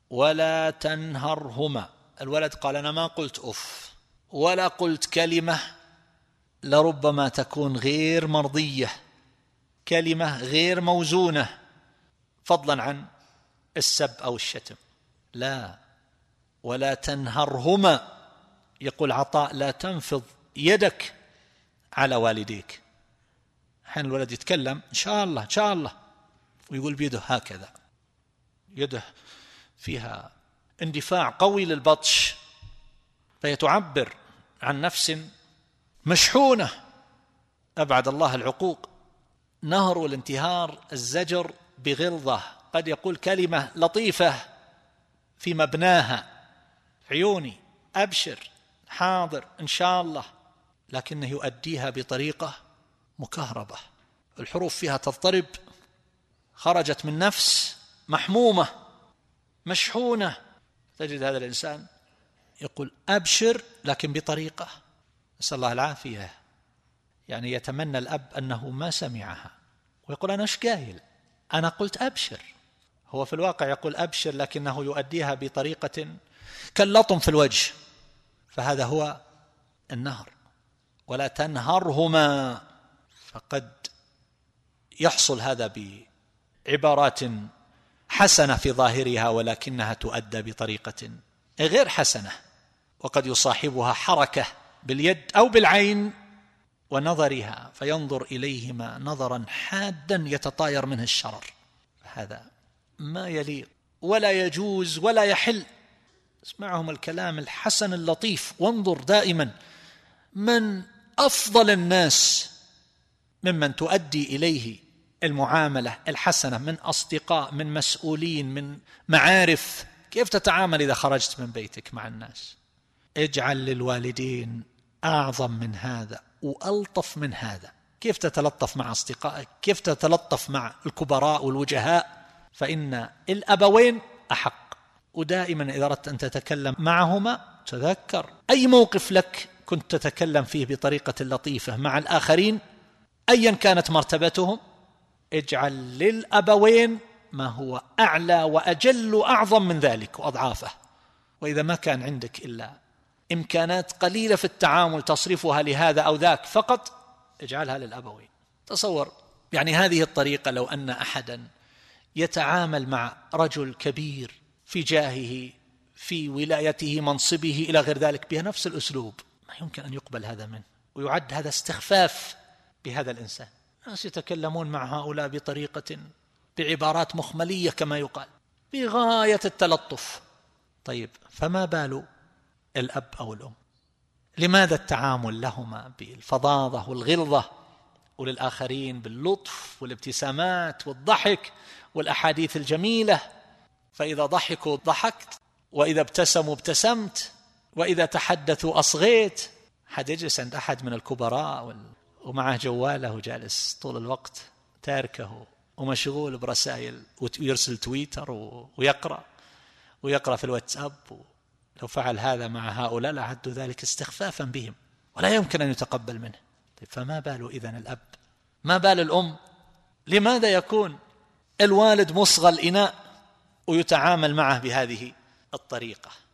ولا تنهرهما. الولد قال أنا ما قلت أف ولا قلت كلمة لربما تكون غير مرضية، كلمة غير موزونة، فضلا عن السب أو الشتم. لا، ولا تنهرهما. يقول عطاء لا تنفض يدك على والديك. حين الولد يتكلم إن شاء الله إن شاء الله، ويقول بيده هكذا، يده فيها اندفاع قوي للبطش، فهي تعبر عن نفس مشحونة. أبعد الله العقوق. نهر والانتهار الزجر بغلظة، قد يقول كلمة لطيفة في مبناها، عيوني، أبشر، حاضر، إن شاء الله، لكنه يؤديها بطريقة مكهربة، الحروف فيها تضطرب، خرجت من نفس محمومة مشحونة. تجد هذا الإنسان يقول أبشر لكن بطريقة، نسأل الله العافية، يعني يتمنى الأب أنه ما سمعها، ويقول أنا إيش قايل، أنا قلت أبشر. هو في الواقع يقول أبشر لكنه يؤديها بطريقة كاللطم في الوجه. فهذا هو النهر. ولا تنهرهما، فقد يحصل هذا بعبارات حسنة في ظاهرها ولكنها تؤدى بطريقة غير حسنة، وقد يصاحبها حركة باليد أو بالعين ونظرها، فينظر إليهما نظرا حادا يتطاير منه الشرر. هذا ما يليق ولا يجوز ولا يحل. اسمعهم الكلام الحسن اللطيف، وانظر دائما من أفضل الناس ممن تؤدي إليه المعاملة الحسنة، من أصدقاء، من مسؤولين، من معارف، كيف تتعامل إذا خرجت من بيتك مع الناس. اجعل للوالدين أعظم من هذا وألطف من هذا. كيف تتلطف مع أصدقائك، كيف تتلطف مع الكبراء والوجهاء، فإن الأبوين أحق. ودائما إذا أردت أن تتكلم معهما تذكر أي موقف لك كنت تتكلم فيه بطريقة لطيفة مع الآخرين أيا كانت مرتبتهم، اجعل للأبوين ما هو أعلى وأجل وأعظم من ذلك وأضعافه. وإذا ما كان عندك إلا إمكانات قليلة في التعامل تصرفها لهذا أو ذاك فقط، اجعلها للأبوين. تصور يعني هذه الطريقة، لو أن أحدا يتعامل مع رجل كبير في جاهه، في ولايته، منصبه إلى غير ذلك، بنفس الأسلوب، ما يمكن أن يقبل هذا منه، ويعد هذا استخفاف بهذا الإنسان. الناس يتكلمون مع هؤلاء بطريقة، بعبارات مخملية كما يقال، بغاية التلطف. طيب فما بال الأب أو الأم؟ لماذا التعامل لهما بالفظاظة والغلظة، وللآخرين باللطف والابتسامات والضحك والأحاديث الجميلة؟ فإذا ضحكوا ضحكت، وإذا ابتسموا ابتسمت، وإذا تحدثوا أصغيت. حد يجلس عند أحد من الكبراء ومعه جواله جالس طول الوقت تاركه ومشغول برسائل، ويرسل تويتر ويقرأ في الواتساب. لو فعل هذا مع هؤلاء لعدوا ذلك استخفافا بهم، ولا يمكن أن يتقبل منه. طيب فما بال إذن الأب؟ ما بال الأم؟ لماذا يكون الوالد مصغى الإناء ويتعامل معه بهذه الطريقة؟